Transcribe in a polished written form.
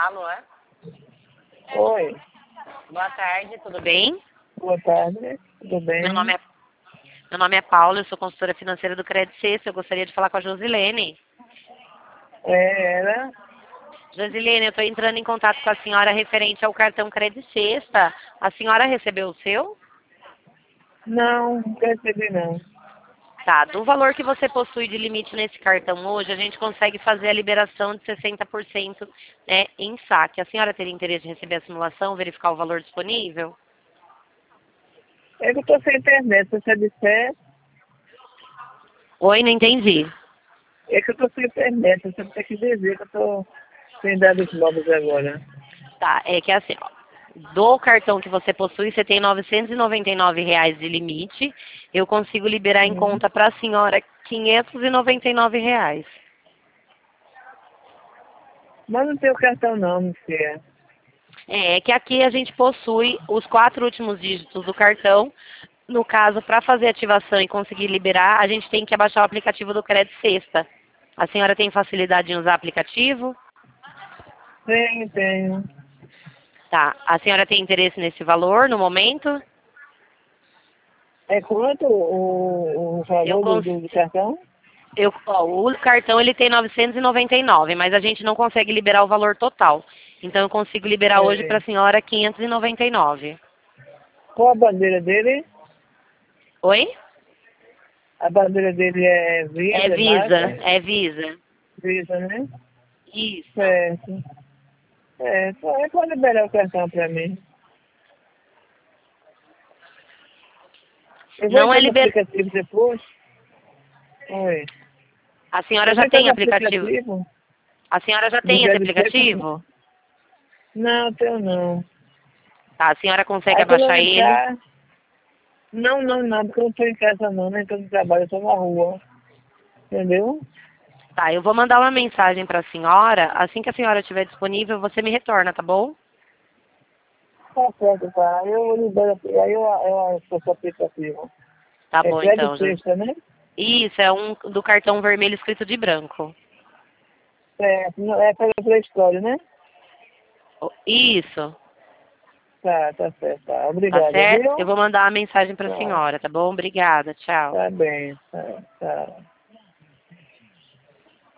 Alô? Oi, Boa tarde, tudo bem? boa tarde, tudo bem? Meu nome é Paula, eu sou consultora financeira do Credit Suisse. Eu gostaria de falar com a Josilene. Era? Josilene, eu estou entrando em contato com a senhora referente ao cartão Credit Sexta. A senhora recebeu o seu? Não recebi não. Tá, do valor que você possui de limite nesse cartão hoje, a gente consegue fazer a liberação de 60%, né, em saque. A senhora teria interesse em receber a simulação, verificar o valor disponível? É que eu tô sem internet, se você disser, Oi, não entendi. é que eu tô sem internet, você tem que dizer que eu tô sem dados móveis agora. Tá, é que assim, ó, do cartão que você possui, você tem R$ 999 de limite. Eu consigo liberar em Hum. conta para a senhora R$ 599. Mas não tem o cartão não, não sei. É que aqui a gente possui os 4 últimos dígitos do cartão. No caso, para fazer ativação e conseguir liberar, a gente tem que abaixar o aplicativo do Credit Sexta. A senhora tem facilidade em usar aplicativo? Tenho. Tá. A senhora tem interesse nesse valor no momento? É quanto o Eu valor do, consigo. do cartão? O cartão ele tem 999, mas a gente não consegue liberar o valor total. Então eu consigo liberar hoje para É. a senhora 599. Qual a bandeira dele? Oi? A bandeira dele é É Visa, é Visa, Master? é Visa. Visa, né? Isso. Certo. É, pode liberar o cartão para mim. Eu vou Não é entrar no liber... aplicativo depois. Oi. A senhora Eu vou já entrar tem no aplicativo? aplicativo A senhora já do tem esse Credit. aplicativo? Não, tenho não. Tá, a senhora consegue Aí quando eu abaixar ele? entrar. Não, porque eu não estou em casa não, né? Estou no trabalho, eu estou na rua. Entendeu? Tá, eu vou mandar uma mensagem para a senhora. Assim que a senhora estiver disponível, você me retorna, tá bom? Tá certo, tá. Aí eu libero, aí eu acesso o aplicativo. Tá É bom Credit então, Sexta, né? Isso, é um do cartão vermelho escrito de branco. É pela Play Store, né? Isso. Tá certo, tá. Tá Obrigado, certo? Eu viu? vou mandar uma mensagem para a Tá, senhora, tá bom? Obrigada, tchau. tá bem, tá.